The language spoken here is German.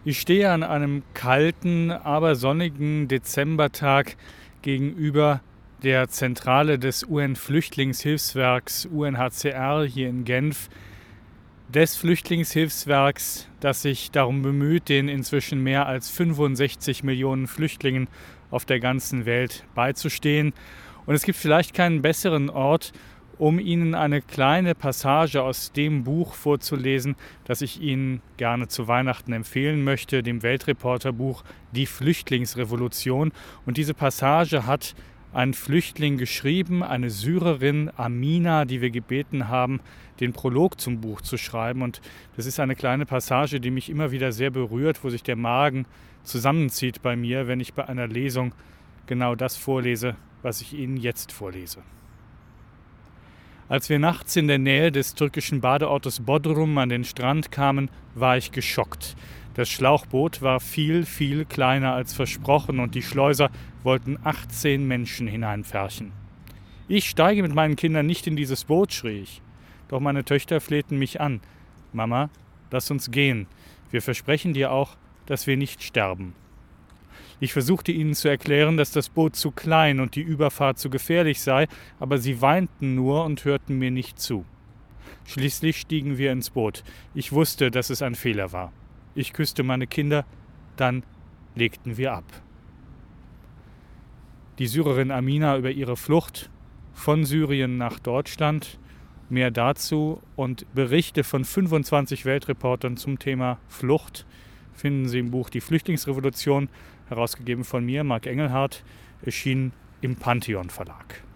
Ich stehe an einem kalten, aber sonnigen Dezembertag gegenüber der Zentrale des UN-Flüchtlingshilfswerks UNHCR hier in Genf, des Flüchtlingshilfswerks, das sich darum bemüht, den inzwischen mehr als 65 Millionen Flüchtlingen auf der ganzen Welt beizustehen. Und es gibt vielleicht keinen besseren Ort, um Ihnen eine kleine Passage aus dem Buch vorzulesen, das ich Ihnen gerne zu Weihnachten empfehlen möchte, dem Weltreporterbuch Die Flüchtlingsrevolution. Und diese Passage hat ein Flüchtling geschrieben, eine Syrerin, Amina, die wir gebeten haben, den Prolog zum Buch zu schreiben. Und das ist eine kleine Passage, die mich immer wieder sehr berührt, wo sich der Magen zusammenzieht bei mir, wenn ich bei einer Lesung genau das vorlese, was ich Ihnen jetzt vorlese. Als wir nachts in der Nähe des türkischen Badeortes Bodrum an den Strand kamen, war ich geschockt. Das Schlauchboot war viel, viel kleiner als versprochen und die Schleuser wollten 18 Menschen hineinpferchen. Ich steige mit meinen Kindern nicht in dieses Boot, schrie ich. Doch meine Töchter flehten mich an. Mama, lass uns gehen. Wir versprechen dir auch, dass wir nicht sterben. Ich versuchte ihnen zu erklären, dass das Boot zu klein und die Überfahrt zu gefährlich sei, aber sie weinten nur und hörten mir nicht zu. Schließlich stiegen wir ins Boot. Ich wusste, dass es ein Fehler war. Ich küsste meine Kinder, dann legten wir ab. Die Syrerin Amina über ihre Flucht von Syrien nach Deutschland, mehr dazu und Berichte von 25 Weltreportern zum Thema Flucht finden Sie im Buch Die Flüchtlingsrevolution, herausgegeben von mir, Marc Engelhardt, erschienen im Pantheon Verlag.